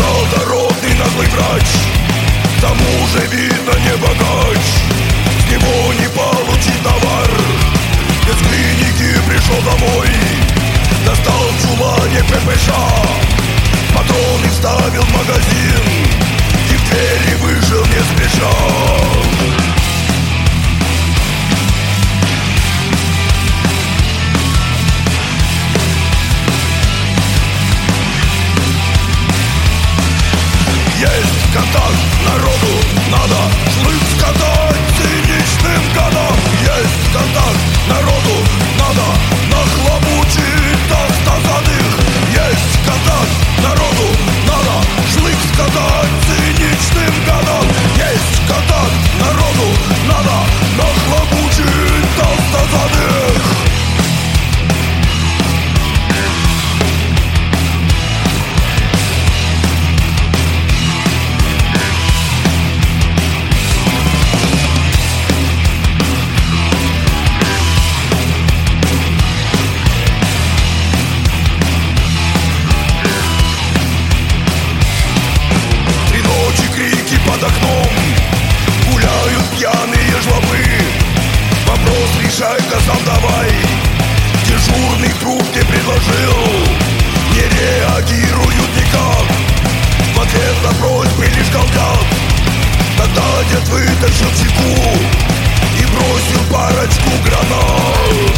Благородный наглый врач, к тому же видно не богач. С него не получить товар. Без клиники пришел домой, достал в чулане ППШ, патроны вставил в магазин и в двери вышел не спеша. Есть контакт, народу надо шлык скатать циничным годам. Есть контакт, народу надо нахлобучить толстозадых. Есть контакт, народу надо шлык скатать циничным годам. Есть контакт, народу надо нахлобучить толстозадых. Под окном гуляют пьяные жлобы. Вопрос решай-ка сам давай. Дежурный трубке предложил, не реагируют никак. В ответ на просьбы лишь галдят. Тогда дед вытащил чеку и бросил парочку гранат.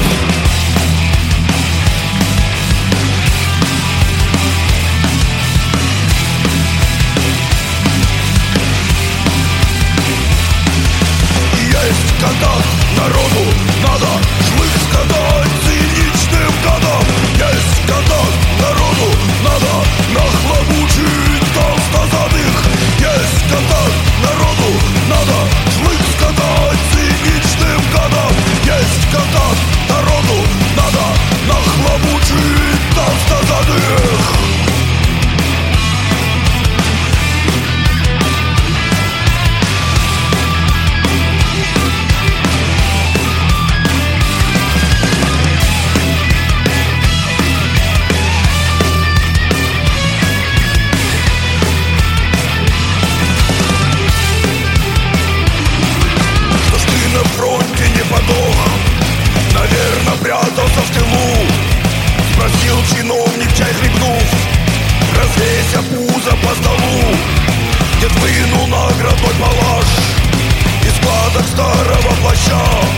Есть контакт, народу надо шлык скатать циничным годам. Есть контакт, народу надо нахлобучить толстозадых. Есть контакт, народу надо шлык скатать циничным годам. Есть контакт, народу надо нахлобучить толстозадых. Наверно, прятался в тылу. Спросил чиновник, чай хлебнув, развеся пузо по столу. Дед вынул наградной палаш из складок старого плаща.